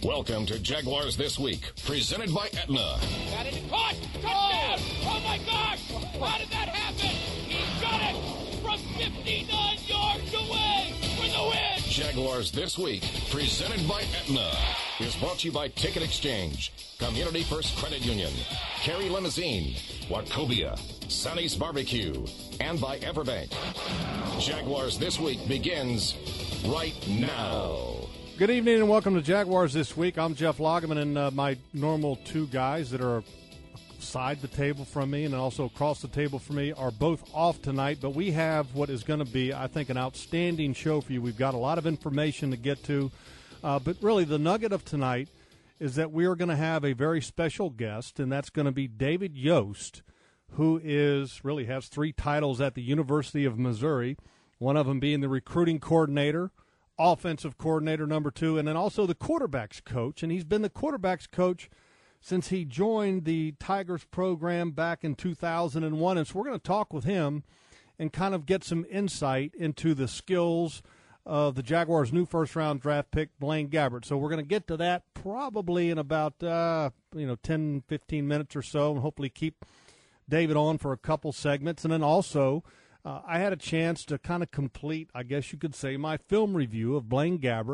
Welcome to Jaguars This Week, presented by Aetna. Got it, caught! Touchdown! Oh my gosh! How did that happen? He got it from 59 yards away for the win! Jaguars This Week, presented by Aetna, is brought to you by Ticket Exchange, Community First Credit Union, Carey Limousine, Wachovia, Sonny's Barbecue, and by Everbank. Jaguars This Week begins right now. Good evening and welcome to Jaguars This Week. I'm Jeff Lageman, and my normal two guys that are side the table from me and also across the table from me are both off tonight, but we have what is going to be, I think, an outstanding show for you. We've got a lot of information to get to, but really the nugget of tonight is that we are going to have a very special guest, and that's going to be David Yost, who really has 3 titles at the University of Missouri, one of them being the recruiting coordinator, offensive coordinator number 2, and then also the quarterbacks coach. And he's been the quarterbacks coach since he joined the Tigers program back in 2001. And so we're going to talk with him and kind of get some insight into the skills of the Jaguars' new first-round draft pick, Blaine Gabbert. So we're going to get to that probably in about 10, 15 minutes or so, and hopefully keep David on for a couple segments. And then also I had a chance to kind of complete, I guess you could say, my film review of Blaine Gabbert.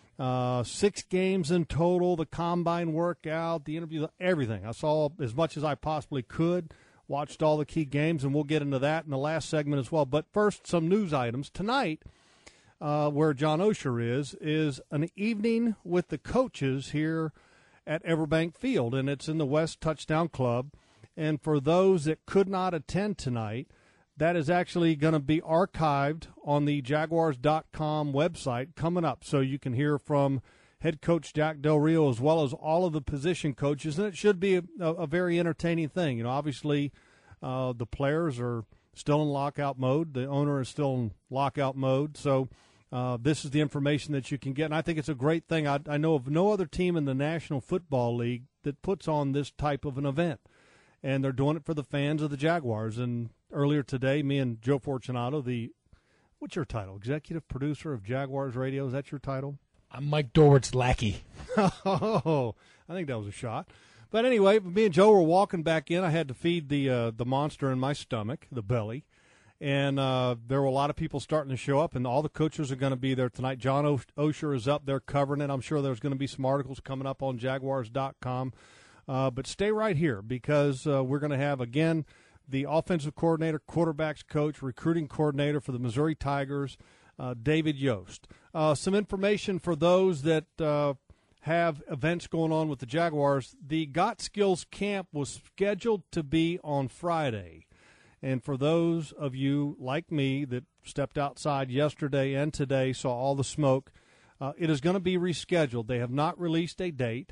6 games in total, the combine workout, the interview, everything. I saw as much as I possibly could, watched all the key games, and we'll get into that in the last segment as well. But first, some news items. Tonight, where John Osher is an evening with the coaches here at Everbank Field, and it's in the West Touchdown Club. And for those that could not attend tonight, that is actually going to be archived on the Jaguars.com website coming up. So you can hear from head coach Jack Del Rio as well as all of the position coaches. And it should be a very entertaining thing. You know, obviously the players are still in lockout mode. The owner is still in lockout mode. So this is the information that you can get. And I think it's a great thing. I know of no other team in the National Football League that puts on this type of an event. And they're doing it for the fans of the Jaguars. And earlier today, me and Joe Fortunato, what's your title? Executive producer of Jaguars Radio. Is that your title? I'm Mike Dorwart's lackey. Oh, I think that was a shot. But anyway, me and Joe were walking back in. I had to feed the monster in my stomach, the belly. And there were a lot of people starting to show up, and all the coaches are going to be there tonight. John Osher is up there covering it. I'm sure there's going to be some articles coming up on Jaguars.com. But stay right here because we're going to have, again, the offensive coordinator, quarterbacks coach, recruiting coordinator for the Missouri Tigers, David Yost. Some information for those that have events going on with the Jaguars. The Got Skills Camp was scheduled to be on Friday. And for those of you like me that stepped outside yesterday and today, saw all the smoke, it is going to be rescheduled. They have not released a date.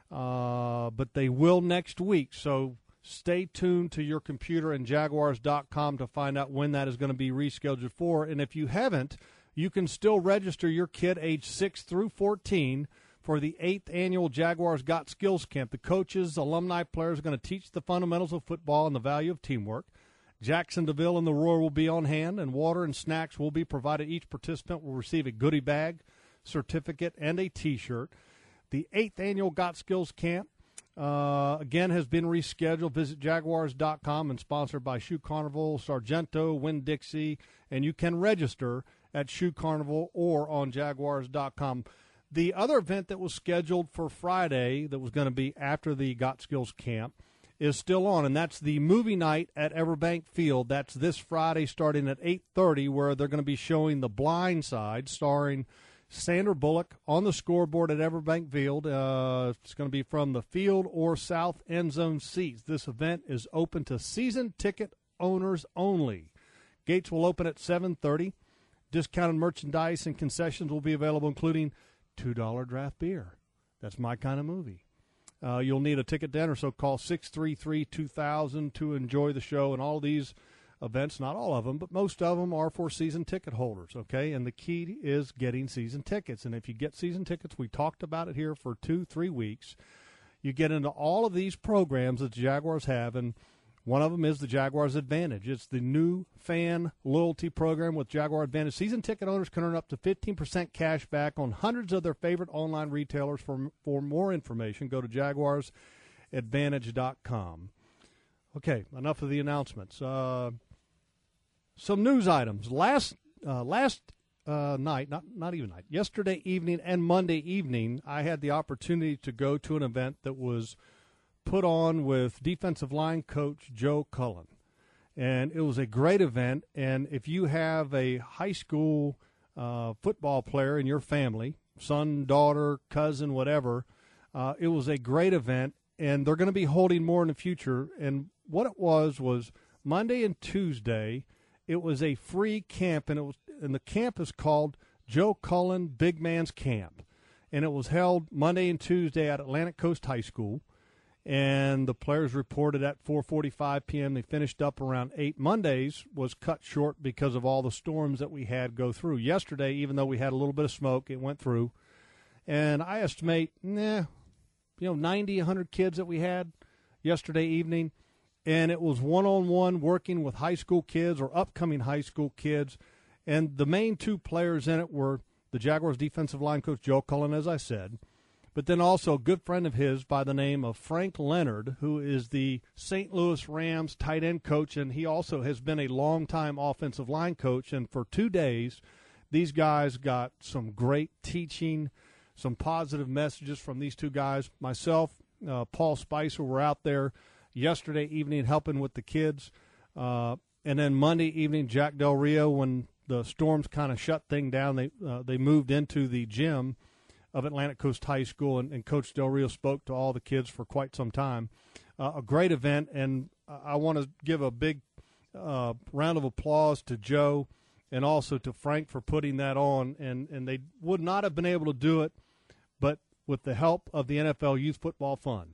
But they will next week, so stay tuned to your computer and Jaguars.com to find out when that is going to be rescheduled for. And if you haven't, you can still register your kid age 6 through 14 for the 8th annual Jaguars Got Skills Camp. The coaches, alumni players are going to teach the fundamentals of football and the value of teamwork. Jackson DeVille and the Roar will be on hand, and water and snacks will be provided. Each participant will receive a goodie bag, certificate, and a T-shirt. The 8th annual Got Skills Camp, again, has been rescheduled. Visit Jaguars.com and sponsored by Shoe Carnival, Sargento, Winn-Dixie, and you can register at Shoe Carnival or on Jaguars.com. The other event that was scheduled for Friday that was going to be after the Got Skills Camp is still on, and that's the movie night at Everbank Field. That's this Friday starting at 8:30, where they're going to be showing The Blind Side, starring Sandra Bullock on the scoreboard at Everbank Field. It's going to be from the field or south end zone seats. This event is open to season ticket owners only. Gates will open at 7:30. Discounted merchandise and concessions will be available, including $2 draft beer. That's my kind of movie. You'll need a ticket to enter, so call 633-2000 to enjoy the show. And all these events, not all of them, but most of them are for season ticket holders, okay? And the key is getting season tickets. And if you get season tickets, we talked about it here for 2-3 weeks, you get into all of these programs that the Jaguars have. And One of them is the Jaguars Advantage. It's the new fan loyalty program with Jaguar Advantage. Season ticket owners can earn up to 15% cash back on hundreds of their favorite online retailers. For more information, go to jaguarsadvantage.com. Okay, enough of the announcements. Some news items. Last night, not even night, yesterday evening and Monday evening, I had the opportunity to go to an event that was put on with defensive line coach Joe Cullen. And it was a great event. And if you have a high school football player in your family, son, daughter, cousin, whatever, it was a great event. And they're going to be holding more in the future. And what it was Monday and Tuesday, it was a free camp. And the camp is called Joe Cullen Big Man's Camp. And it was held Monday and Tuesday at Atlantic Coast High School. And the players reported at 4:45 p.m. They finished up around 8. Mondays was cut short because of all the storms that we had go through. Yesterday, even though we had a little bit of smoke, it went through. And I estimate, 90, 100 kids that we had yesterday evening. And it was one-on-one working with high school kids or upcoming high school kids. And the main two players in it were the Jaguars defensive line coach Joe Cullen, as I said, but then also a good friend of his by the name of Frank Leonard, who is the St. Louis Rams tight end coach, and he also has been a longtime offensive line coach. And for 2 days, these guys got some great teaching, some positive messages from these two guys. Myself, Paul Spicer were out there yesterday evening helping with the kids. And then Monday evening, Jack Del Rio, when the storms kind of shut things down, they moved into the gym of Atlantic Coast High School, and Coach Del Rio spoke to all the kids for quite some time. A great event, and I want to give a big round of applause to Joe and also to Frank for putting that on, and they would not have been able to do it but with the help of the NFL Youth Football Fund.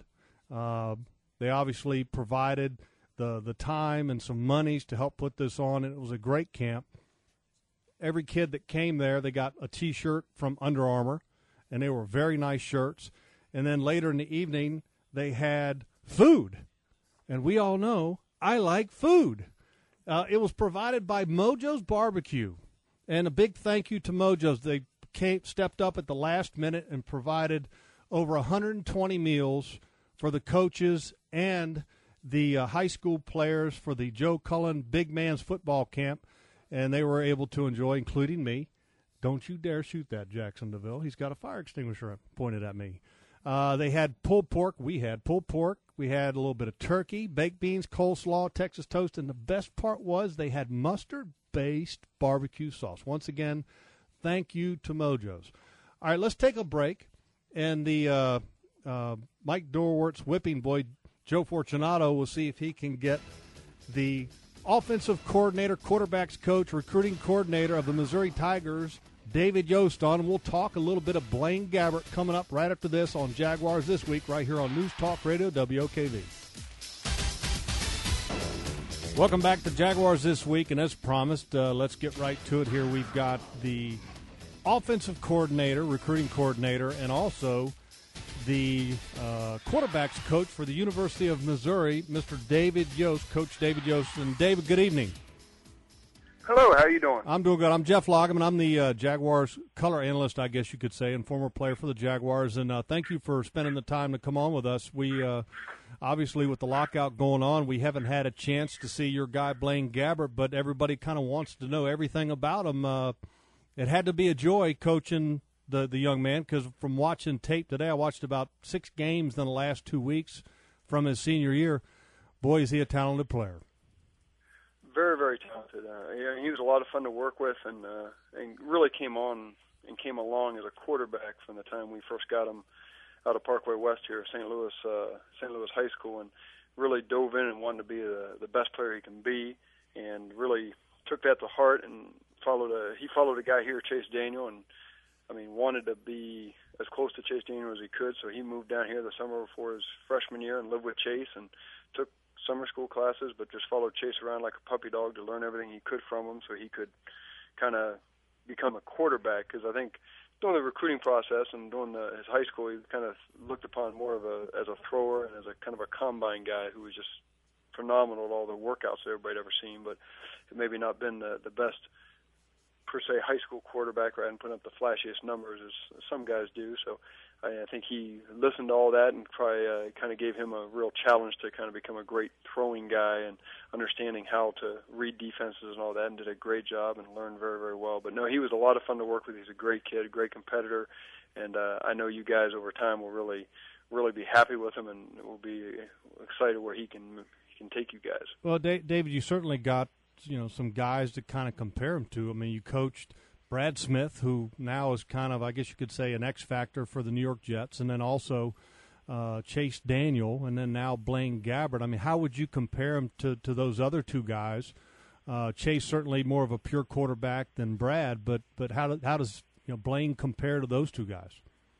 They obviously provided the time and some monies to help put this on, and it was a great camp. Every kid that came there, they got a T-shirt from Under Armour, and they were very nice shirts. And then later in the evening, they had food. And we all know I like food. It was provided by Mojo's Barbecue. And a big thank you to Mojo's. They stepped up at the last minute and provided over 120 meals for the coaches and the high school players for the Joe Cullen Big Man's Football Camp. And they were able to enjoy, including me. Don't you dare shoot that, Jackson DeVille. He's got a fire extinguisher pointed at me. They had pulled pork. We had pulled pork. We had a little bit of turkey, baked beans, coleslaw, Texas toast, and the best part was they had mustard-based barbecue sauce. Once again, thank you to Mojo's. All right, let's take a break. And the Mike Dorwart's whipping boy, Joe Fortunato, will see if he can get the offensive coordinator, quarterbacks coach, recruiting coordinator of the Missouri Tigers, David Yost, on. And we'll talk a little bit of Blaine Gabbert coming up right after this on Jaguars This Week right here on News Talk Radio WOKV. Welcome back to Jaguars This Week, and as promised, let's get right to it here. We've got the offensive coordinator, recruiting coordinator, and also the quarterbacks coach for the University of Missouri, Mr. David Yost, Coach David Yost. And David, good evening. Hello, how are you doing? I'm doing good. I'm Jeff Loggeman. I'm the Jaguars color analyst, I guess you could say, and former player for the Jaguars. And thank you for spending the time to come on with us. We obviously, with the lockout going on, we haven't had a chance to see your guy Blaine Gabbert, but everybody kind of wants to know everything about him. It had to be a joy coaching the young man, because from watching tape today, I watched about 6 games in the last 2 weeks from his senior year. Boy, is he a talented player. Very, very talented. He was a lot of fun to work with, and really came on and came along as a quarterback from the time we first got him out of Parkway West here, St. Louis High School, and really dove in and wanted to be the best player he can be, and really took that to heart and he followed a guy here, Chase Daniel, and wanted to be as close to Chase Daniel as he could, so he moved down here the summer before his freshman year and lived with Chase and took summer school classes, but just followed Chase around like a puppy dog to learn everything he could from him so he could kind of become a quarterback, because I think doing the recruiting process and doing his high school, he kind of looked upon more of as a thrower and as a kind of a combine guy who was just phenomenal at all the workouts that everybody ever seen, but maybe not been the best per se high school quarterback, right, and putting up the flashiest numbers as some guys do. So I think he listened to all that and probably kind of gave him a real challenge to kind of become a great throwing guy and understanding how to read defenses and all that, and did a great job and learned very, very well. But no, he was a lot of fun to work with. He's a great kid, a great competitor, and I know you guys over time will really be happy with him, and will be excited where he can take you guys. Well, David, you certainly got some guys to kind of compare him to. I mean, you coached Brad Smith, who now is kind of, I guess you could say, an X factor for the New York Jets, and then also Chase Daniel, and then now Blaine Gabbert. I mean, how would you compare him to those other two guys? Chase certainly more of a pure quarterback than Brad, but how does Blaine compare to those two guys?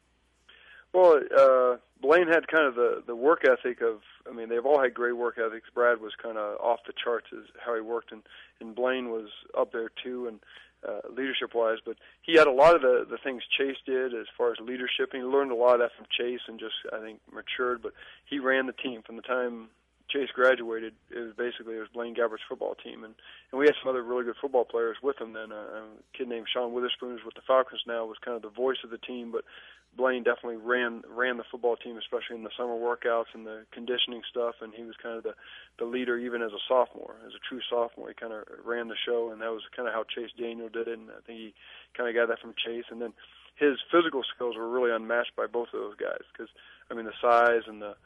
Well, Blaine had kind of the work ethic of, I mean, they've all had great work ethics. Brad was kind of off the charts as how he worked, and Blaine was up there too, and leadership-wise. But he had a lot of the things Chase did as far as leadership, and he learned a lot of that from Chase and just, I think, matured. But he ran the team from the time Chase graduated. It was Blaine Gabbert's football team, and we had some other really good football players with him then. A kid named Sean Witherspoon, who's with the Falcons now, was kind of the voice of the team, but Blaine definitely ran the football team, especially in the summer workouts and the conditioning stuff, and he was kind of the leader even as a sophomore. As a true sophomore, he kind of ran the show, and that was kind of how Chase Daniel did it, and I think he kind of got that from Chase. And then his physical skills were really unmatched by both of those guys, because, I mean, the size and the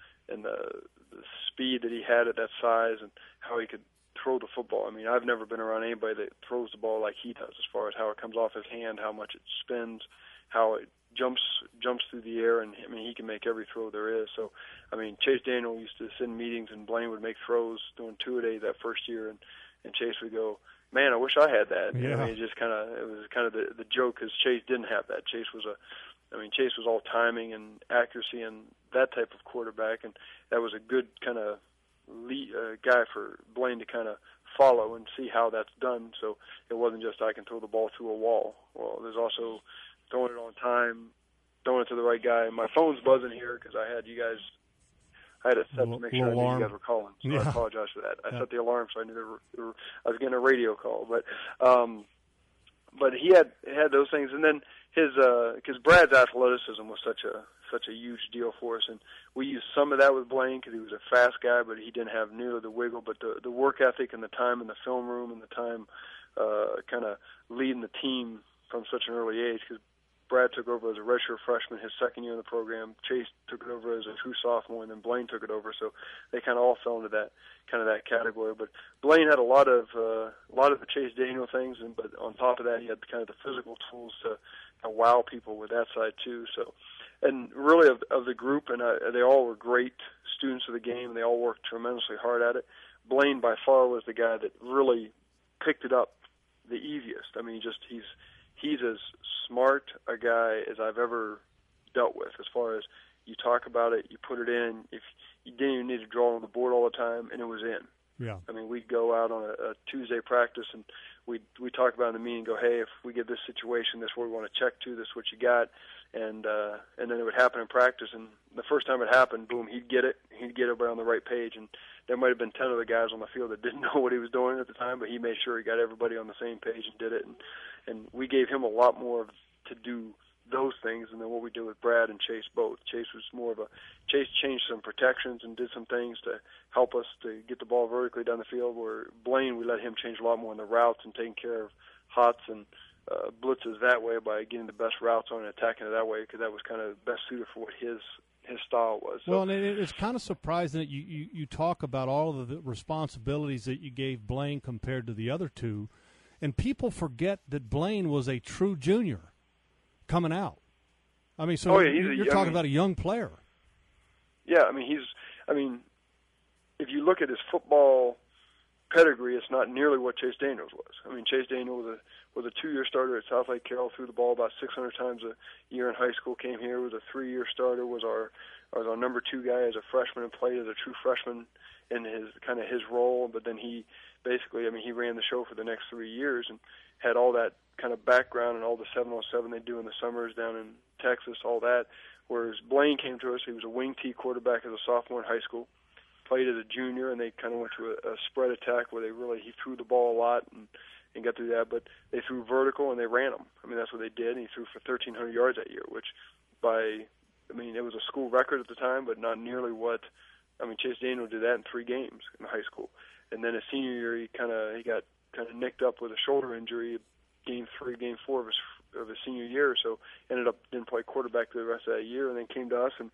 speed that he had at that size and how he could throw the football. I mean, I've never been around anybody that throws the ball like he does, as far as how it comes off his hand, how much it spins, how it jumps through the air, and I mean, he can make every throw there is. So, I mean, Chase Daniel used to sit in meetings, and Blaine would make throws doing two-a-day that first year, and Chase would go, "Man, I wish I had that." Yeah. I mean, it was kind of the joke, because Chase didn't have that. Chase was all timing and accuracy and that type of quarterback, and that was a good kind of guy for Blaine to kind of follow and see how that's done. So it wasn't just, I can throw the ball through a wall. Well, there's also throwing it on time, throwing it to the right guy. My phone's buzzing here because I had it set to make sure I knew you guys were calling. So I apologize for that. I set the alarm so I knew I was getting a radio call. But he had those things, and then because Brad's athleticism was such a huge deal for us, and we used some of that with Blaine because he was a fast guy, but he didn't have nearly the wiggle. But the work ethic and the time in the film room and the time kind of leading the team from such an early age, because Brad took over as a redshirt freshman his second year in the program. Chase took it over as a true sophomore, and then Blaine took it over. So they kind of all fell into that category. But Blaine had a lot of the Chase Daniel things, but on top of that, he had kind of the physical tools to wow people with that side too. So, and really of the group, and they all were great students of the game, and they all worked tremendously hard at it. Blaine by far was the guy that really picked it up the easiest. I mean, he's as smart a guy as I've ever dealt with, as far as you talk about it, you put it in. If you didn't even need to draw on the board all the time, and it was in. Yeah. I mean, we'd go out on a Tuesday practice, and we'd talk about in the meeting, go, hey, if we get this situation, this is what we want to check to, this is what you got. And then it would happen in practice, and the first time it happened, boom, he'd get everybody on the right page. And there might have been 10 other guys on the field that didn't know what he was doing at the time, but he made sure he got everybody on the same page and did it. And we gave him a lot more to do those things than what we did with Brad and Chase both. Chase changed some protections and did some things to help us to get the ball vertically down the field, where Blaine, we let him change a lot more in the routes and taking care of hots and blitzes that way by getting the best routes on and attacking it that way, because that was kind of best suited for what his style was. So, well, and it's kind of surprising that you talk about all of the responsibilities that you gave Blaine compared to the other two, and people forget that Blaine was a true junior coming out. I mean, so you're talking about a young player. Yeah, I mean, if you look at his football pedigree, it's not nearly what Chase Daniels was. I mean, Chase Daniels was a 2-year starter at South Lake Carroll, threw the ball about 600 times a year in high school, came here, was a 3-year starter, was our number 2 guy as a freshman, and played as a true freshman in his role. But then he basically, he ran the show for the next 3 years and had all that kind of background and all the 7-on-7 they do in the summers down in Texas, all that. Whereas Blaine came to us, he was a wing T quarterback as a sophomore in high school. played as a junior, and they kind of went to a spread attack where he threw the ball a lot and got through that. But they threw vertical and they ran them. I mean, that's what they did. And he threw for 1,300 yards that year, which it was a school record at the time, but not nearly what. I mean, Chase Daniel did that in 3 games in high school, and then his senior year he got kind of nicked up with a shoulder injury, game 3, game 4 of his senior year, so didn't play quarterback the rest of that year, and then came to us, and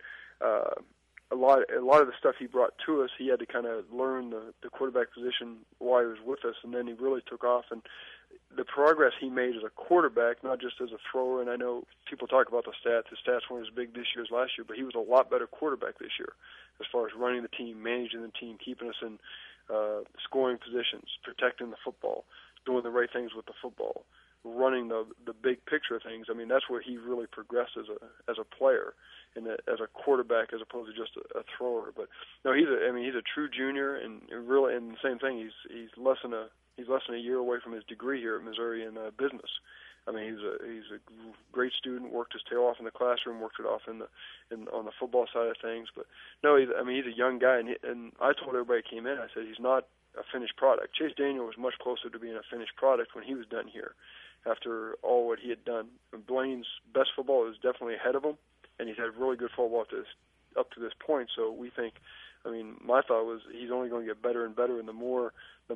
a lot of the stuff he brought to us, he had to kind of learn the quarterback position while he was with us, and then he really took off. And the progress he made as a quarterback, not just as a thrower, and I know people talk about the stats. His stats weren't as big this year as last year, but he was a lot better quarterback this year as far as running the team, managing the team, keeping us in scoring positions, protecting the football, doing the right things with the football, running the big picture of things. I mean, that's where he really progressed as a player and as a quarterback as opposed to just a thrower. But no, he's a true junior, and really, and the same thing. He's less than a year away from his degree here at Missouri in business. I mean, he's a great student. Worked his tail off in the classroom. Worked it off on the football side of things. But no, he's a young guy, and I told everybody who came in. I said he's not a finished product. Chase Daniel was much closer to being a finished product when he was done here, after all what he had done. And Blaine's best football is definitely ahead of him, and he's had really good football up to this point. So we think, I mean, my thought was he's only going to get better and better, and the more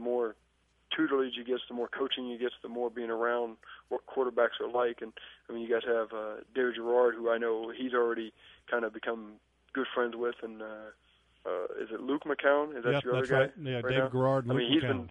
tutelage he gets, the more coaching he gets, the more being around what quarterbacks are like. And I mean, you guys have David Gerard, who I know he's already kind of become good friends with, and is it Luke McCown? Is that your other guy? Right. Yeah, right David now? Gerard, Luke McCown.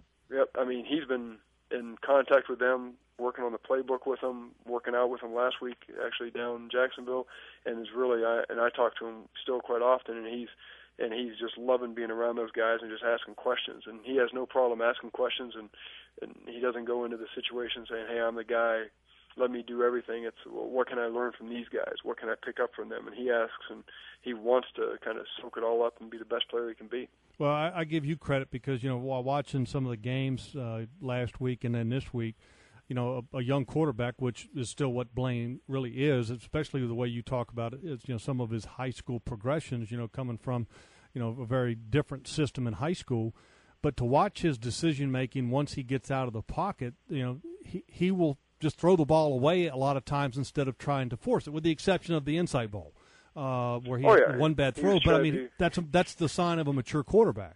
He's been in contact with them, working on the playbook with them, working out with them last week, actually down in Jacksonville, and is really. I talk to him still quite often, and he's just loving being around those guys and just asking questions. And he has no problem asking questions, and he doesn't go into the situation saying, "Hey, I'm the guy. Let me do everything." It's, well, what can I learn from these guys? What can I pick up from them? And he asks, and he wants to kind of soak it all up and be the best player he can be. Well, I give you credit because, while watching some of the games last week and then this week, a young quarterback, which is still what Blaine really is, especially the way you talk about it, is, some of his high school progressions, coming from, a very different system in high school. But to watch his decision-making once he gets out of the pocket, he will just throw the ball away a lot of times instead of trying to force it, with the exception of the inside bowl, where he had one bad throw. But, I mean, that's the sign of a mature quarterback.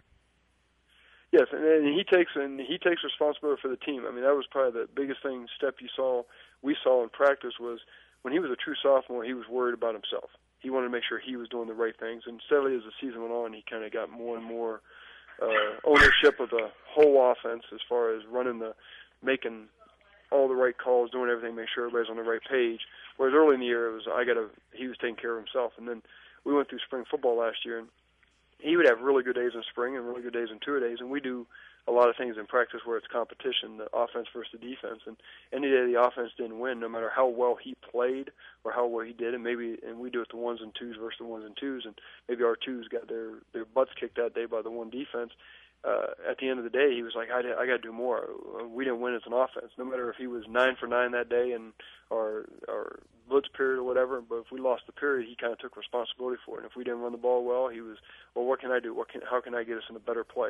Yes, and he takes responsibility for the team. I mean, that was probably the biggest step we saw in practice was when he was a true sophomore, he was worried about himself. He wanted to make sure he was doing the right things. And steadily as the season went on, he kind of got more and more ownership of the whole offense as far as making all the right calls, doing everything, make sure everybody's on the right page. Whereas early in the year, he was taking care of himself. And then we went through spring football last year, and he would have really good days in spring and really good days in two-a-days, and we do a lot of things in practice where it's competition, the offense versus the defense. And any day the offense didn't win, no matter how well he played or how well he did, and we do it the ones and twos versus the ones and twos, and maybe our twos got their butts kicked that day by the one defense. At the end of the day, he was like, I got to do more. We didn't win as an offense, no matter if he was 9 for 9 that day and our blitz period or whatever. But if we lost the period, he kind of took responsibility for it. And if we didn't run the ball well, he was, well, what can I do? How can I get us in a better play?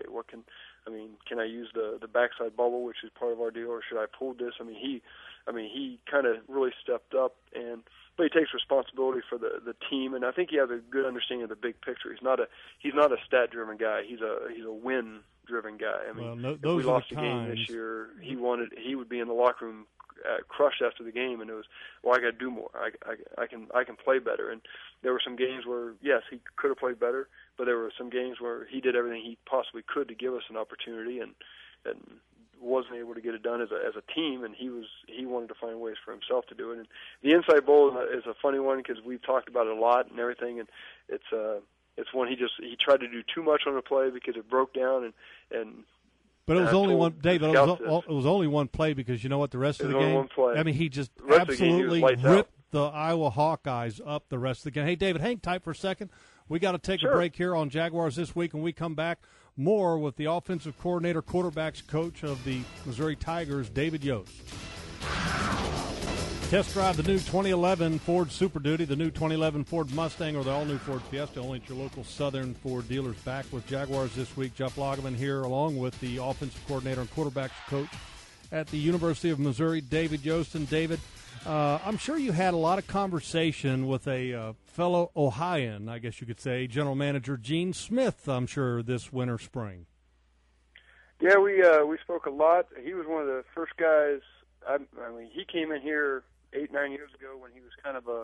Can I use the backside bubble, which is part of our deal, or should I pull this? He kind of really stepped up, but he takes responsibility for the team, and I think he has a good understanding of the big picture. He's not a stat-driven guy. He's a win-driven guy. If we lost the game this year, he would be in the locker room crushed after the game, and it was, well, I got to do more. I can play better. And there were some games where, yes, he could have played better, but there were some games where he did everything he possibly could to give us an opportunity, and wasn't able to get it done as a team, and he wanted to find ways for himself to do it. And the inside bowl is a funny one because we've talked about it a lot and everything, and it's one he tried to do too much on the play because it broke down and. But it was only one, David. It was only one play because you know what? The rest of the game. One play. He just absolutely ripped the Iowa Hawkeyes up the rest of the game. Hey, David, hang tight for a second. We got to take a break here on Jaguars This Week, and we come back more with the offensive coordinator, quarterbacks coach of the Missouri Tigers, David Yost. Test drive the new 2011 Ford Super Duty, the new 2011 Ford Mustang, or the all-new Ford Fiesta, only at your local Southern Ford dealers. Back with Jaguars this week. Jeff Lageman here, along with the offensive coordinator and quarterbacks coach at the University of Missouri, David Yosten. David, I'm sure you had a lot of conversation with a fellow Ohioan, I guess you could say, general manager Gene Smith, I'm sure, this winter, spring. Yeah, we spoke a lot. He was one of the first guys. I mean, he came in here 8-9 years ago when he was kind of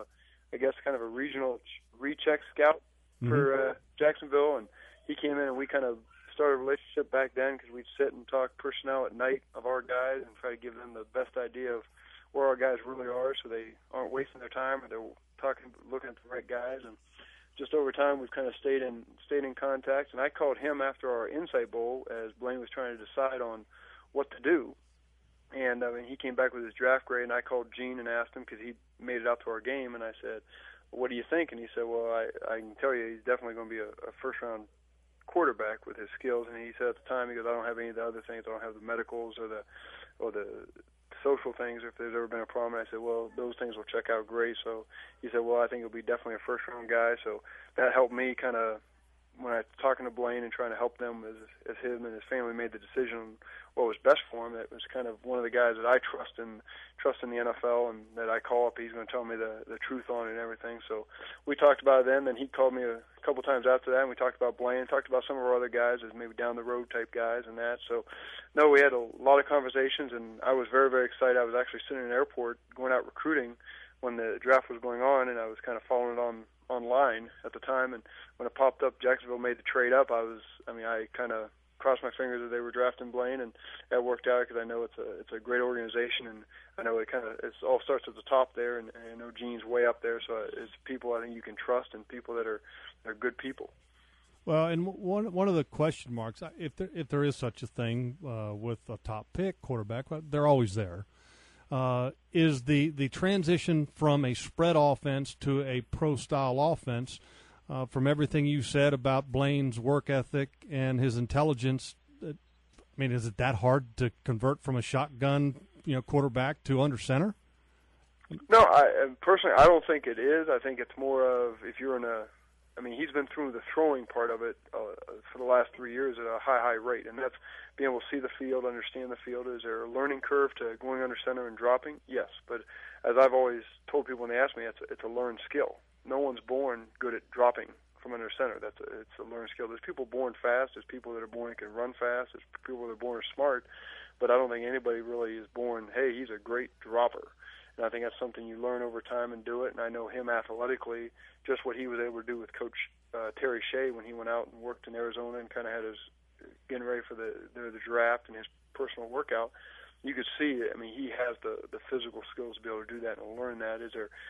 a regional recheck scout for Jacksonville, and he came in and we kind of started a relationship back then because we'd sit and talk personnel at night of our guys and try to give them the best idea of where our guys really are, so they aren't wasting their time or they're looking at the right guys. And just over time, we've kind of stayed in contact. And I called him after our Insight Bowl as Blaine was trying to decide on what to do. And I mean, he came back with his draft grade, and I called Gene and asked him because he made it out to our game, and I said, "What do you think?" And he said, "Well, I can tell you, he's definitely going to be a first-round quarterback with his skills." And he said at the time, he goes, "I don't have any of the other things. I don't have the medicals or the social things, if there's ever been a problem." And I said, "Well, those things will check out great." So he said, "Well, I think he'll be definitely a first-round guy." So that helped me kind of when I was talking to Blaine and trying to help them as him and his family made the decision on what was best for him. That was kind of one of the guys that I trust in the NFL, and that I call up. He's going to tell me the truth on it and everything. So we talked about it then he called me a couple times after that, and we talked about Blaine, talked about some of our other guys as maybe down the road type guys and that. So no, we had a lot of conversations, and I was very, very excited. I was actually sitting in an airport going out recruiting when the draft was going on, and I was kind of following it online at the time, and when it popped up, Jacksonville made the trade up. I kind of crossed my fingers that they were drafting Blaine, and that worked out because I know it's a great organization, and I know it all starts at the top there, and I know Gene's way up there, so it's people I think you can trust and people that are good people. Well, and one of the question marks, if there is such a thing with a top pick quarterback, they're always there. Is the transition from a spread offense to a pro-style offense, from everything you said about Blaine's work ethic and his intelligence. I mean, is it that hard to convert from a shotgun, quarterback to under center? No, personally, I don't think it is. I think it's more of if you're he's been through the throwing part of it for the last 3 years at a high rate, and that's being able to see the field, understand the field. Is there a learning curve to going under center and dropping? Yes, but as I've always told people when they ask me, it's a learned skill. No one's born good at dropping from under center. It's a learned skill. There's people born fast. There's people that are born that can run fast. There's people that are born smart, but I don't think anybody really is born, hey, he's a great dropper. And I think that's something you learn over time and do it. And I know him athletically, just what he was able to do with Coach Terry Shea when he went out and worked in Arizona and kind of had his getting ready for the draft and his personal workout. You could see, he has the physical skills to be able to do that and learn that.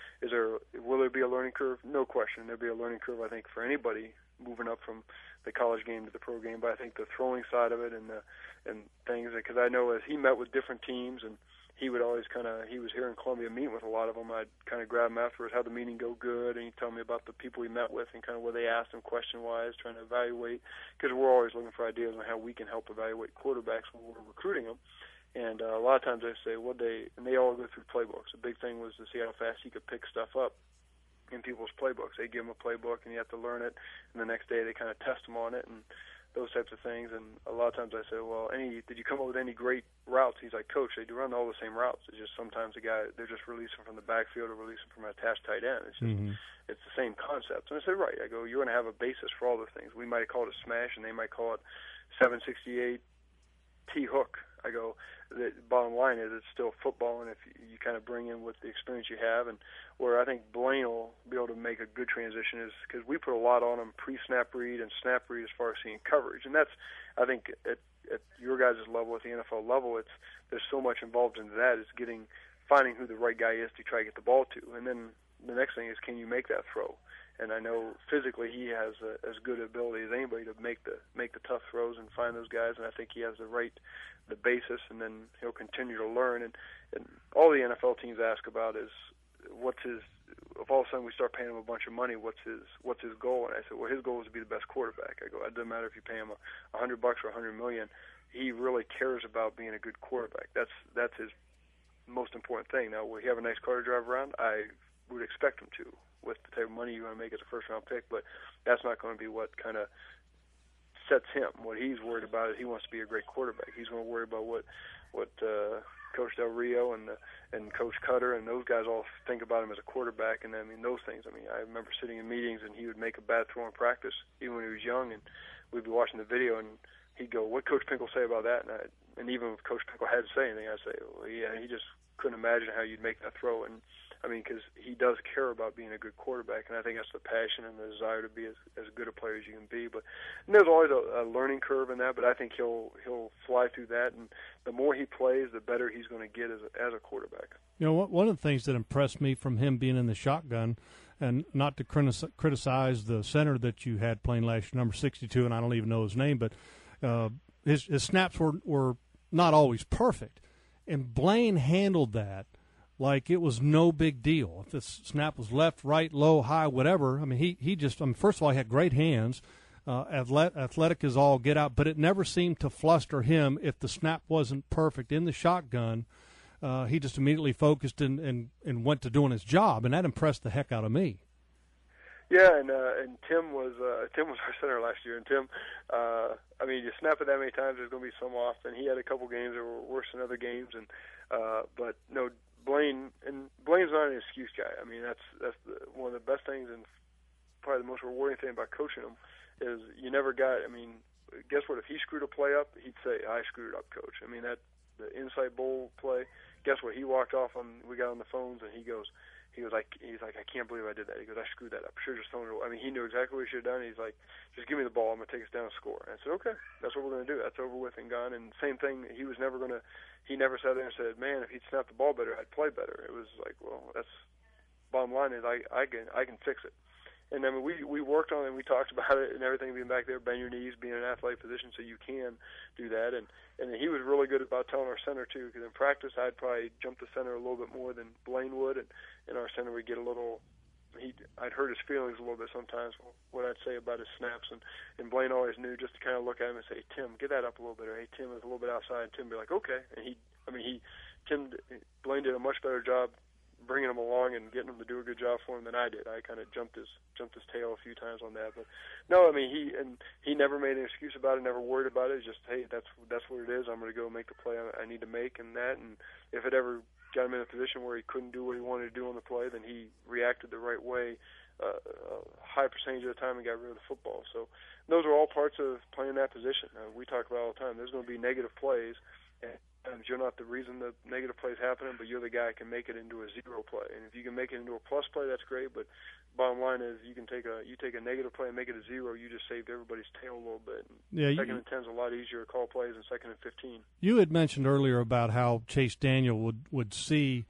Will there be a learning curve? No question. There'll be a learning curve, I think, for anybody moving up from the college game to the pro game. But I think the throwing side of it and things, because I know as he met with different teams and he would always he was here in Columbia meeting with a lot of them. I'd kind of grab him afterwards, how the meeting go good, and he'd tell me about the people he met with and kind of what they asked him question-wise, trying to evaluate, because we're always looking for ideas on how we can help evaluate quarterbacks when we're recruiting them. And a lot of times they say, and they all go through playbooks. The big thing was to see how fast he could pick stuff up in people's playbooks. They give him a playbook, and you have to learn it, and the next day they kind of test him on it, and those types of things. And a lot of times I say, well, did you come up with any great routes? He's like, Coach, they do run all the same routes. It's just sometimes they're just releasing from the backfield or releasing from an attached tight end. It's just, It's the same concept. And I said, right. I go, you're going to have a basis for all the things. We might call it a smash, and they might call it 768 T-hook. I go, the bottom line is it's still football, and if you kind of bring in with the experience you have, and where I think Blaine will be able to make a good transition is because we put a lot on him pre-snap read and snap read as far as seeing coverage, and that's, I think, at your guys' level, at the NFL level, there's so much involved in that. It's finding who the right guy is to try to get the ball to, and then the next thing is, can you make that throw? And I know physically he has as good ability as anybody to make the tough throws and find those guys. And I think he has the basis, and then he'll continue to learn. And all the NFL teams ask about is if all of a sudden we start paying him a bunch of money, what's his goal? And I said, well, his goal is to be the best quarterback. I go, it doesn't matter if you pay him $100 or $100 million. He really cares about being a good quarterback. That's his most important thing. Now, will he have a nice car to drive around? I would expect him to, with the type of money you want to make as a first-round pick, but that's not going to be what kind of sets him. What he's worried about is he wants to be a great quarterback. He's going to worry about what Coach Del Rio and Coach Cutter and those guys all think about him as a quarterback. And I mean, those things. I mean, I remember sitting in meetings and he would make a bad throw in practice, even when he was young, and we'd be watching the video and he'd go, "What Coach Pinkel say about that?" And even if Coach Pinkel had to say anything, I'd say, "Well, yeah, he just couldn't imagine how you'd make that throw." And I mean, because he does care about being a good quarterback, and I think that's the passion and the desire to be as good a player as you can be. But there's always a learning curve in that, but I think he'll fly through that, and the more he plays, the better he's going to get as a quarterback. You know, one of the things that impressed me from him being in the shotgun, and not to criticize the center that you had playing last year, number 62, and I don't even know his name, but his snaps were not always perfect, and Blaine handled that like it was no big deal. If the snap was left, right, low, high, whatever, I mean, he just, I mean, first of all, he had great hands, athletic as all get out, but it never seemed to fluster him if the snap wasn't perfect in the shotgun. He just immediately focused and went to doing his job, and that impressed the heck out of me. Yeah, and Tim was our center last year, and Tim, I mean, you snap it that many times, there's going to be some off, and he had a couple games that were worse than other games, and but no. Blane's not an excuse guy. I mean, that's one of the best things and probably the most rewarding thing about coaching him is you never got. I mean, guess what? If he screwed a play up, he'd say, "I screwed it up, coach." I mean, that the inside bowl play. Guess what? He walked off we got on the phones, and he was like, "I can't believe I did that." He goes, "I screwed that up. Should have just thrown it away." I mean, he knew exactly what he should have done. He's like, "Just give me the ball. I'm gonna take us down and score." And I said, "Okay, that's what we're gonna do. That's over with and gone." And same thing. He never sat there and said, "Man, if he'd snapped the ball better, I'd play better." It was like, well, that's bottom line is I can fix it. And I mean, we worked on it and we talked about it and everything, being back there, bend your knees, being in an athletic position so you can do that. And he was really good about telling our center too, because in practice I'd probably jump the center a little bit more than Blaine would, and our center would get a little. I'd hurt his feelings a little bit sometimes, what I'd say about his snaps, and Blaine always knew just to kind of look at him and say, "Tim, get that up a little bit," or "Hey, Tim is a little bit outside," and Tim would be like, "Okay," and Blaine did a much better job bringing him along and getting him to do a good job for him than I did. I kind of jumped his tail a few times on that, but no, I mean he never made an excuse about it, never worried about it. It's just, hey, that's what it is. I'm going to go make the play I need to make, and if it ever got him in a position where he couldn't do what he wanted to do on the play, then he reacted the right way a high percentage of the time and got rid of the football. So those are all parts of playing that position. We talk about all the time. There's going to be negative plays, and you're not the reason the negative play is happening, but you're the guy who can make it into a zero play. And if you can make it into a plus play, that's great, but bottom line is you take a negative play and make it a zero, you just saved everybody's tail a little bit. Yeah, second and 10 is a lot easier to call plays than second and 15. You had mentioned earlier about how Chase Daniel would see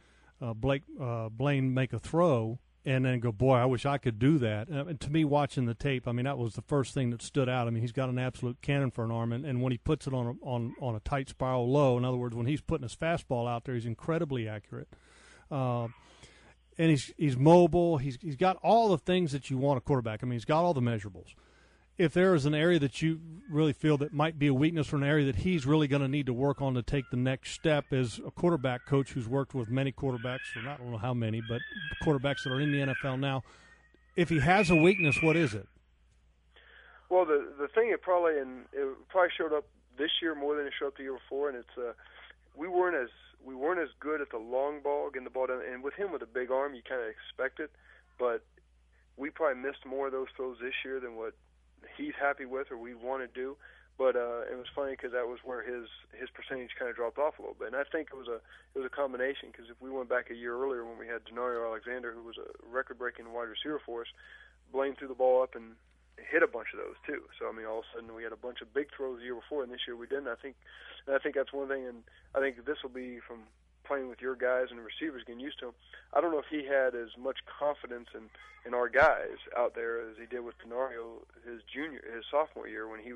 Blaine make a throw and then go, "Boy, I wish I could do that." And to me, watching the tape, I mean, that was the first thing that stood out. I mean, he's got an absolute cannon for an arm, and when he puts it on a tight spiral low, in other words, when he's putting his fastball out there, he's incredibly accurate. And he's mobile. He's got all the things that you want a quarterback. I mean, he's got all the measurables. If there is an area that you really feel that might be a weakness or an area that he's really going to need to work on to take the next step, as a quarterback coach who's worked with many quarterbacks, or I don't know how many, but quarterbacks that are in the NFL now, if he has a weakness, what is it? Well, the thing it probably showed up this year more than it showed up the year before, and it's we weren't as good at the long ball, getting the ball down, and with him with a big arm, you kind of expect it, but we probably missed more of those throws this year than what he's happy with or we want to do. But it was funny because that was where his percentage kind of dropped off a little bit. And I think it was a combination, because if we went back a year earlier when we had Denario Alexander, who was a record-breaking wide receiver for us, Blaine threw the ball up and hit a bunch of those too. So I mean, all of a sudden we had a bunch of big throws the year before, and this year we didn't. I think that's one thing, and I think this will be from playing with your guys and the receivers, getting used to him. I don't know if he had as much confidence in our guys out there as he did with Denario his sophomore year, when he was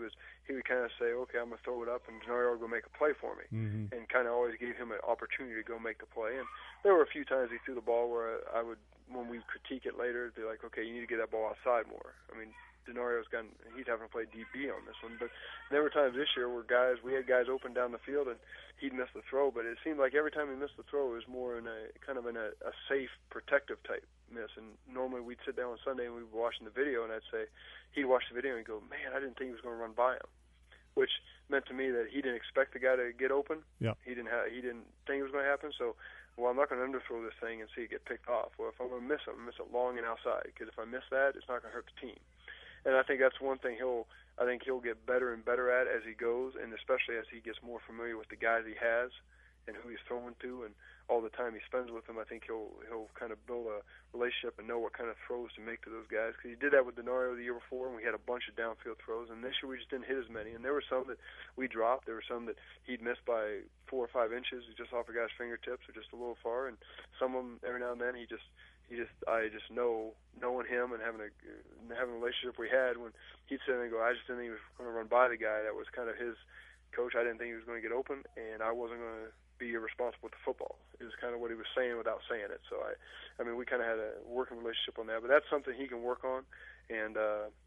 he would kind of say, okay, I'm going to throw it up, and Denorio would go make a play for me, and kind of always gave him an opportunity to go make the play. And there were a few times he threw the ball where I would, when we critique it later, be like, okay, you need to get that ball outside more. I mean, he's having to play DB on this one. But there were times this year where we had guys open down the field and he'd miss the throw, but it seemed like every time he missed the throw, it was more in a safe, protective type miss. And normally we'd sit down on Sunday and we'd be watching the video, and I'd say, he'd watch the video and he'd go, man, I didn't think he was going to run by him, which meant to me that he didn't expect the guy to get open. Yep. He didn't think it was going to happen. So, well, I'm not going to underthrow this thing and see it get picked off. Well, if I'm going to miss it, I'm going to miss it long and outside, because if I miss that, it's not going to hurt the team. And I think that's one thing he'll get better and better at as he goes, and especially as he gets more familiar with the guys he has and who he's throwing to and all the time he spends with them. I think he'll kind of build a relationship and know what kind of throws to make to those guys, because he did that with Denorio the year before, and we had a bunch of downfield throws, and this year we just didn't hit as many. And there were some that we dropped. There were some that he'd missed by 4 or 5 inches just off a guy's fingertips or just a little far, and some of them every now and then I just knowing him and having a relationship we had, when he'd sit there and go, I just didn't think he was going to run by the guy. That was kind of his coach. I didn't think he was going to get open, and I wasn't going to be irresponsible with the football. It was kind of what he was saying without saying it. So I mean, we kind of had a working relationship on that. But that's something he can work on, and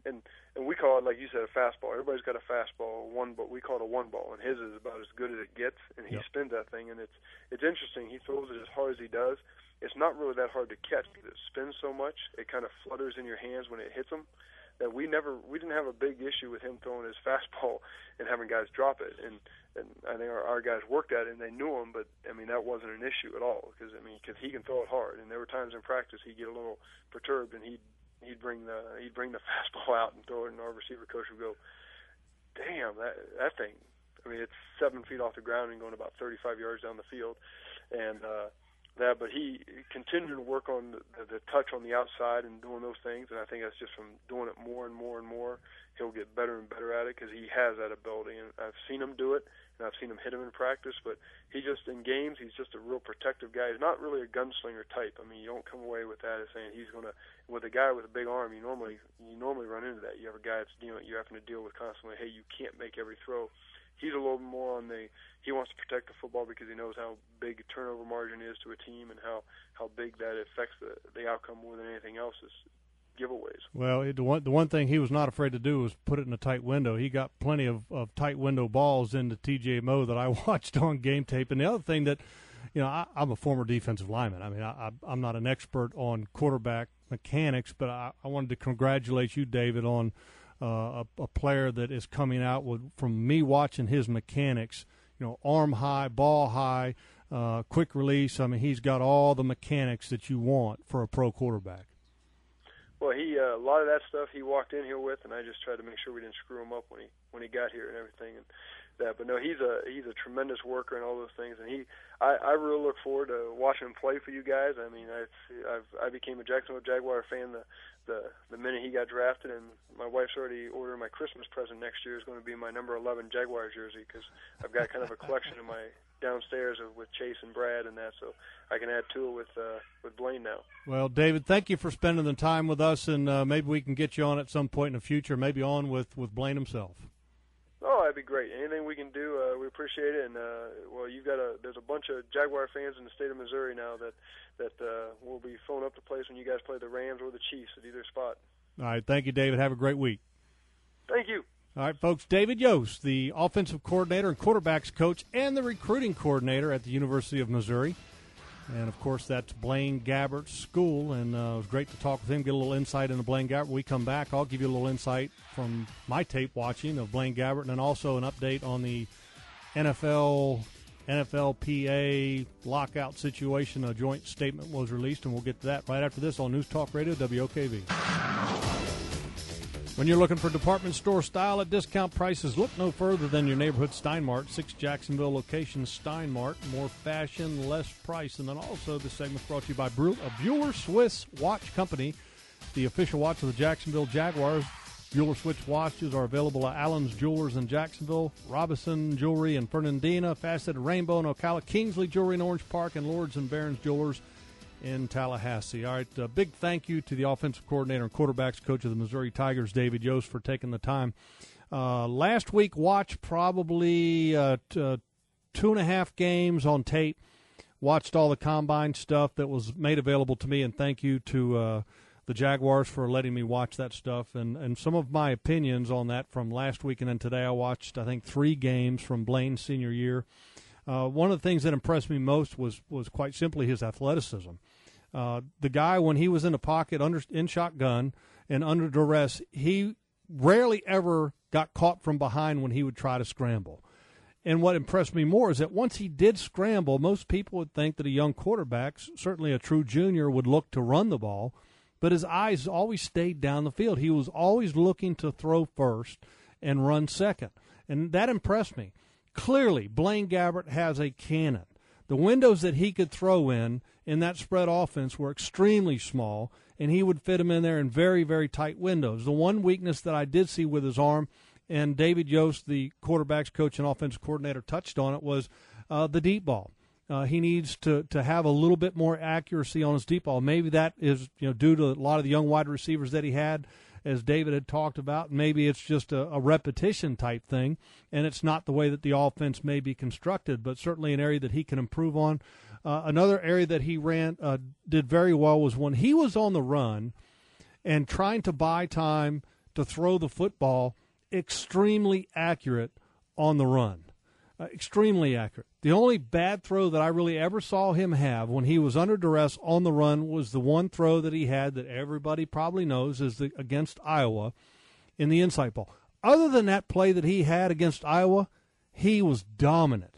we call it, like you said, a fastball. Everybody's got a fastball, but we call it a one ball, and his is about as good as it gets, and he spins that thing, and it's interesting. He throws it as hard as he does. It's not really that hard to catch because it spins so much. It kind of flutters in your hands when it hits him. That we didn't have a big issue with him throwing his fastball and having guys drop it. And I think our guys worked at it and they knew him, but I mean that wasn't an issue at all, because he can throw it hard. And there were times in practice he'd get a little perturbed and he'd bring the fastball out and throw it, and our receiver coach would go, "Damn, that thing! I mean, it's 7 feet off the ground and going about 35 yards down the field." And but he continued to work on the touch on the outside and doing those things, and I think that's just from doing it more and more and more. He'll get better and better at it, because he has that ability, and I've seen him do it, and I've seen him hit him in practice. But in games, he's just a real protective guy. He's not really a gunslinger type. I mean, you don't come away with that as saying he's going to. With a guy with a big arm, you normally run into that. You have a guy that's you're having to deal with constantly. Hey, you can't make every throw. He's a little more on he wants to protect the football because he knows how big a turnover margin is to a team, and how big that affects the outcome more than anything else is giveaways. Well, the one thing he was not afraid to do was put it in a tight window. He got plenty of tight window balls into TJ Moe that I watched on game tape. And the other thing that, I'm a former defensive lineman. I mean, I'm not an expert on quarterback mechanics, but I wanted to congratulate you, David, on a player that is coming out from me watching his mechanics, arm high, ball high, quick release. I mean, he's got all the mechanics that you want for a pro quarterback. Well, a lot of that stuff he walked in here with, and I just tried to make sure we didn't screw him up when he got here and everything and that. But no, he's a tremendous worker and all those things, and I really look forward to watching him play for you guys. I mean, I became a Jacksonville Jaguar fan the minute he got drafted, and my wife's already ordering my Christmas present next year is going to be my number 11 Jaguar jersey, because I've got kind of a collection in my downstairs with Chase and Brad and that, so I can add to it with Blaine now. Well, David, thank you for spending the time with us, and maybe we can get you on at some point in the future, maybe on with Blaine himself. Oh, that'd be great. Anything we can do, we appreciate it. And there's a bunch of Jaguar fans in the state of Missouri now that will be filling up the place when you guys play the Rams or the Chiefs at either spot. All right, thank you, David. Have a great week. Thank you. All right, folks, David Yost, the offensive coordinator and quarterbacks coach and the recruiting coordinator at the University of Missouri. And, of course, that's Blaine Gabbert's school, and it was great to talk with him, get a little insight into Blaine Gabbert. When we come back, I'll give you a little insight from my tape watching of Blaine Gabbert, and then also an update on the NFLPA lockout situation. A joint statement was released, and we'll get to that right after this on News Talk Radio, WOKV. When you're looking for department store style at discount prices, look no further than your neighborhood Steinmart. 6 Jacksonville locations, Steinmart. More fashion, less price. And then also this segment brought to you by Bueller Swiss Watch Company, the official watch of the Jacksonville Jaguars. Bueller Swiss watches are available at Allen's Jewelers in Jacksonville, Robinson Jewelry in Fernandina, Faceted Rainbow in Ocala, Kingsley Jewelry in Orange Park, and Lords and Barons Jewelers in Tallahassee. All right, big thank you to the offensive coordinator and quarterbacks coach of the Missouri Tigers, David Yost, for taking the time Last week, watched probably 2.5 games on tape. Watched all the combine stuff that was made available to me, and thank you to the Jaguars for letting me watch that stuff. And some of my opinions on that from last week and then today, I watched, I think, 3 games from Blaine's senior year. One of the things that impressed me most was quite simply his athleticism. The guy, when he was in the pocket, in shotgun, and under duress, he rarely ever got caught from behind when he would try to scramble. And what impressed me more is that once he did scramble, most people would think that a young quarterback, certainly a true junior, would look to run the ball, but his eyes always stayed down the field. He was always looking to throw first and run second, and that impressed me. Clearly, Blaine Gabbert has a cannon. The windows that he could throw in that spread offense were extremely small, and he would fit them in there in very, very tight windows. The one weakness that I did see with his arm, and David Yost, the quarterback's coach and offensive coordinator, touched on it, was the deep ball. He needs to have a little bit more accuracy on his deep ball. Maybe that is due to a lot of the young wide receivers that he had, as David had talked about. Maybe it's just a repetition type thing, and it's not the way that the offense may be constructed, but certainly an area that he can improve on. Another area that he did very well was when he was on the run and trying to buy time to throw the football, extremely accurate on the run. Extremely accurate. The only bad throw that I really ever saw him have when he was under duress on the run was the one throw that he had that everybody probably knows is against Iowa in the insight ball. Other than that play that he had against Iowa, he was dominant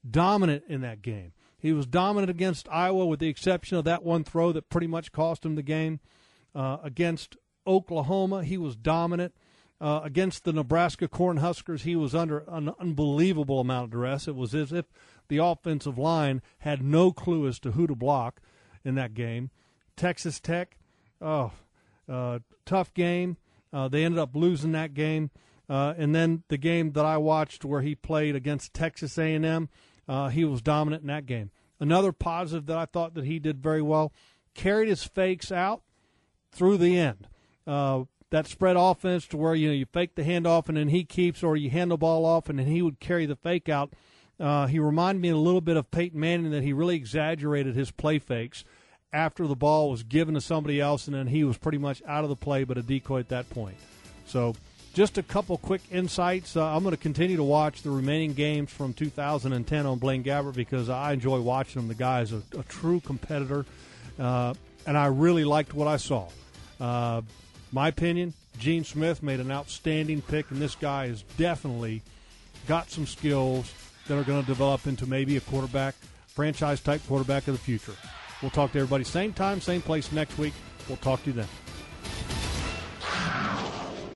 in that game. He was dominant against Iowa with the exception of that one throw that pretty much cost him the game. Against Oklahoma, he was dominant. Against the Nebraska Cornhuskers, he was under an unbelievable amount of duress. It was as if the offensive line had no clue as to who to block in that game. Texas Tech, tough game. They ended up losing that game. And then the game that I watched where he played against Texas A&M, he was dominant in that game. Another positive that I thought that he did very well, carried his fakes out through the end. That spread offense to where you fake the handoff and then he keeps, or you hand the ball off and then he would carry the fake out. He reminded me a little bit of Peyton Manning, that he really exaggerated his play fakes after the ball was given to somebody else, and then he was pretty much out of the play but a decoy at that point. So just a couple quick insights. I'm going to continue to watch the remaining games from 2010 on Blaine Gabbert because I enjoy watching him. The guy is a true competitor, and I really liked what I saw. My opinion, Gene Smith made an outstanding pick, and this guy has definitely got some skills that are going to develop into maybe a quarterback, franchise-type quarterback of the future. We'll talk to everybody same time, same place next week. We'll talk to you then.